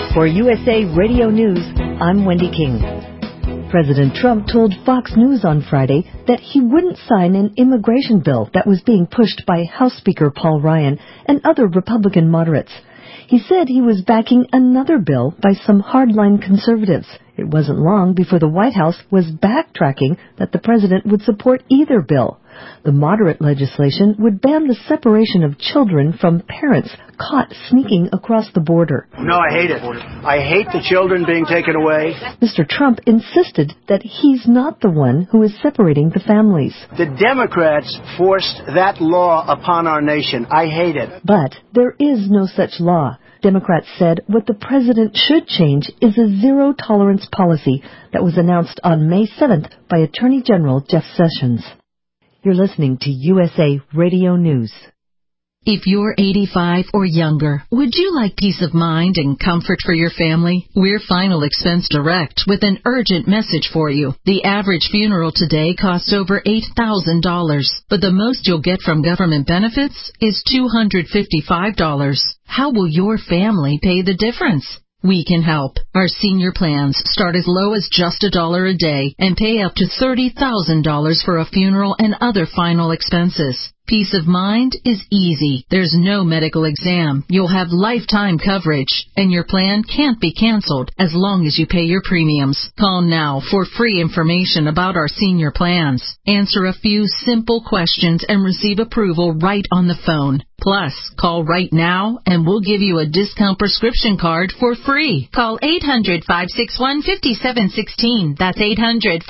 For USA Radio News, I'm Wendy King. President Trump told Fox News on Friday that he wouldn't sign an immigration bill that was being pushed by House Speaker Paul Ryan and other Republican moderates. He said he was backing another bill by some hardline conservatives. It wasn't long before the White House was backtracking that the president would support either bill. The moderate legislation would ban the separation of children from parents caught sneaking across the border. No, I hate it. I hate the children being taken away. Mr. Trump insisted that he's not the one who is separating the families. The Democrats forced that law upon our nation. I hate it. But there is no such law. Democrats said what the president should change is a zero-tolerance policy that was announced on May 7th by Attorney General Jeff Sessions. You're listening to USA Radio News. If you're 85 or younger, would you like peace of mind and comfort for your family? We're Final Expense Direct with an urgent message for you. The average funeral today costs over $8,000, but the most you'll get from government benefits is $255. How will your family pay the difference? We can help. Our senior plans start as low as just $1 a day and pay up to $30,000 for a funeral and other final expenses. Peace of mind is easy. There's no medical exam. You'll have lifetime coverage, and your plan can't be canceled as long as you pay your premiums. Call now for free information about our senior plans. Answer a few simple questions and receive approval right on the phone. Plus, call right now and we'll give you a discount prescription card for free. Call 800-561-5716. That's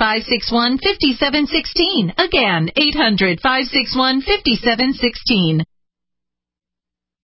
800-561-5716. Again, 800-561-5716.